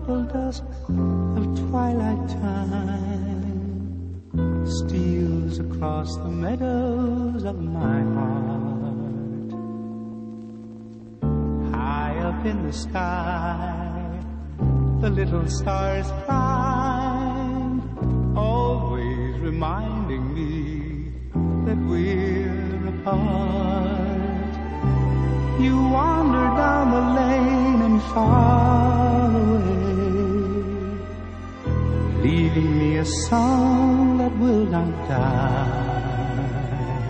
purple dusk of twilight time steals across the meadows of my heart. High up in the sky, the little stars climb, always reminding me that we're apart. You wander down the lane and far away, leaving me a song that will not die.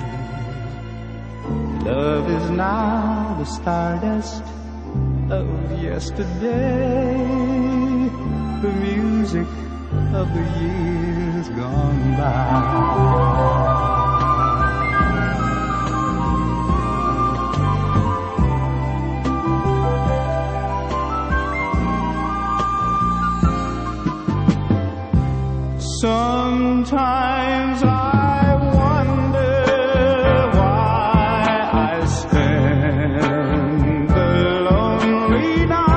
Love is now the stardust of yesterday, the music of the years gone by. Sometimes I wonder why I spend the lonely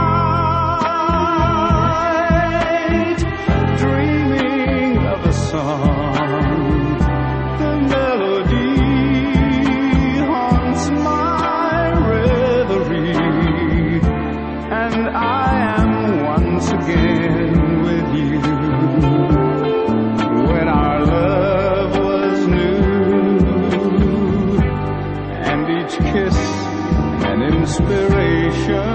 night dreaming of a song. The melody haunts my reverie, and I am once again with you. Kiss and inspiration.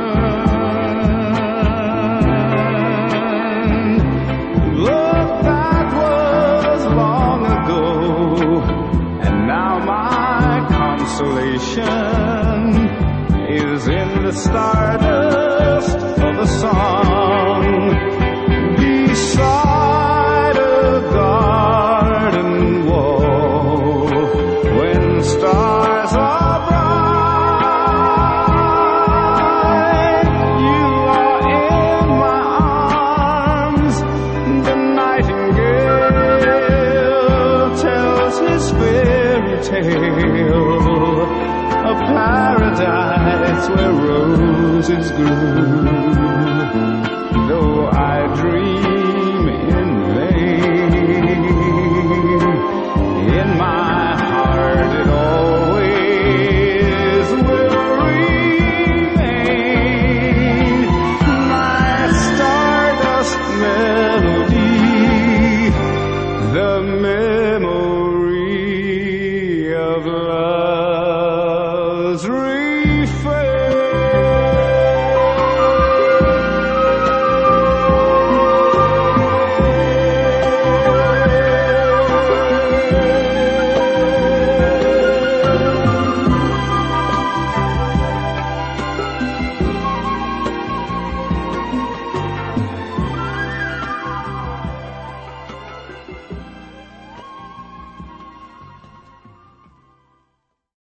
Look, that was long ago, and now my consolation is in the stardust of a song beside a garden wall when stars are a paradise where roses grew. Though I dream